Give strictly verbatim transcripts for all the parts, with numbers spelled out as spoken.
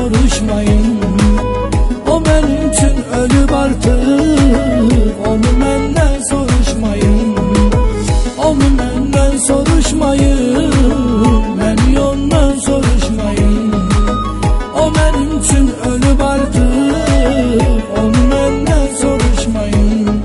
soruşmayın. O benim için ölüp artık, onu benden soruşmayın. Onu benden soruşmayın, beni ondan soruşmayın. O benim için ölüp artık, onu benden soruşmayın.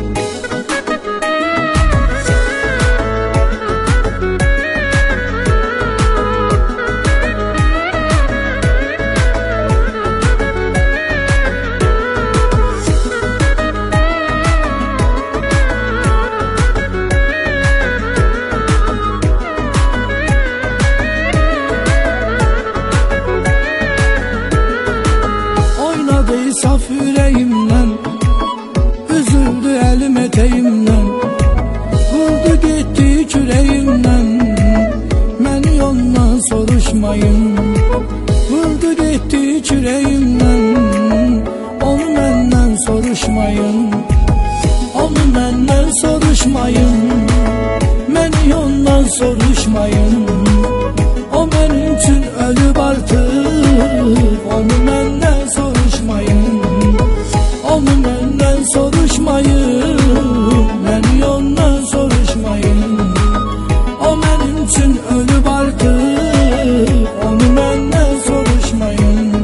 Saf yüreğimden, üzüldü elim eteğimden, vurdu gitti küreğimden. Beni ondan soruşmayın. Vurdu gitti küreğimden, onu benden soruşmayın. Onu benden soruşmayın, beni ondan soruşmayın. O benim için ölüp artık, onu benden soruşmayın. Onu benden soruşmayın, beni ondan soruşmayın. O benim için ölüp artık, onu benden soruşmayın.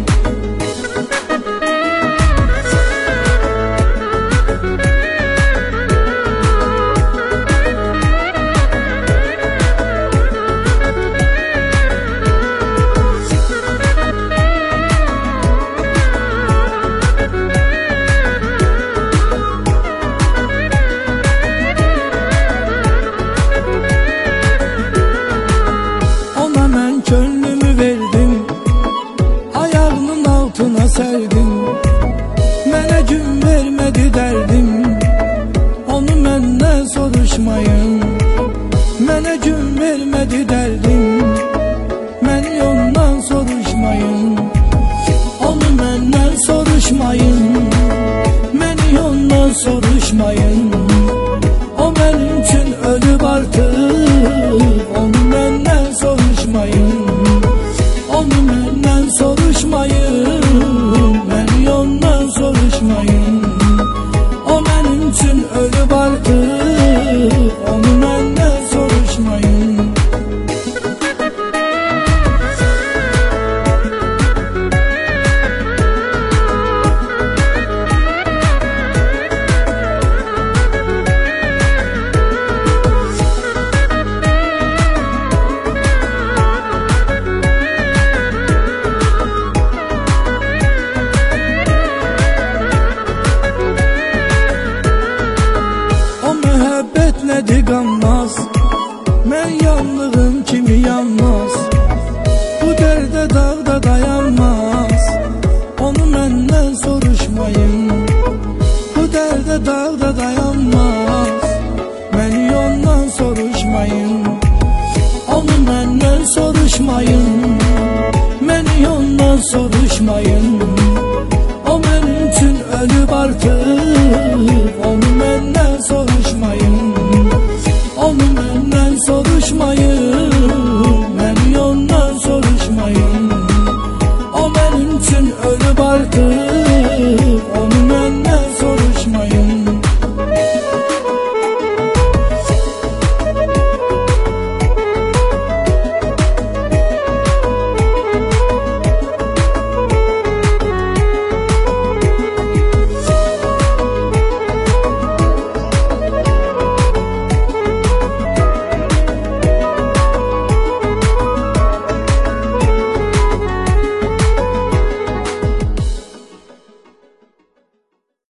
Gönlümü verdim, ayağının altına serdim. Mənə gün vermedi derdim, onu benden soruşmayın. Mənə gün vermedi derdim, beni ondan soruşmayın. Onu benden soruşmayın, beni ondan soruşmayın. O benim için ölüp artık, onu benden soruşmayın. Onu benden soruşmayın, beni ondan soruşmayın. O benim için ölüp artık, onu benden soruşmayın. Müebbetlədi qanmaz, mən yandığım kimi yanmaz. Bu dərdə dağda dayanmaz, onu məndən soruşmayın. Bu dərdə dağda dayanmaz, məni ondan soruşmayın. Onu məndən soruşmayın, məni ondan soruşmayın.